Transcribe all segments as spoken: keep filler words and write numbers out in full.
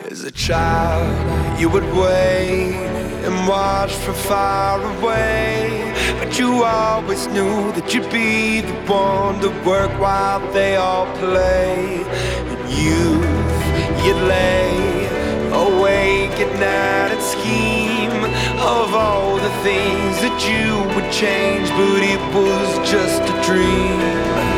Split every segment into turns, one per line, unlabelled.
As a child, you would wait and watch from far away, but you always knew that you'd be the one to work while they all play. In youth, you'd lay awake at night and scheme of all the things that you would change, but it was just a dream.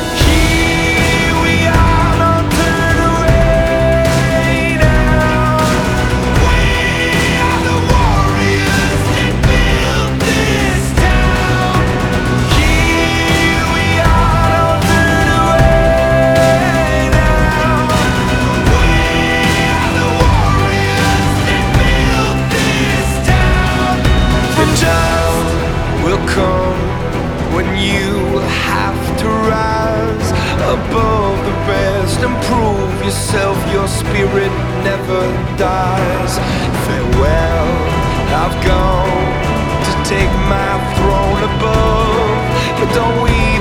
Come when you have to rise above the rest and prove yourself. Your spirit never dies. Farewell, I've gone to take my throne above, but don't we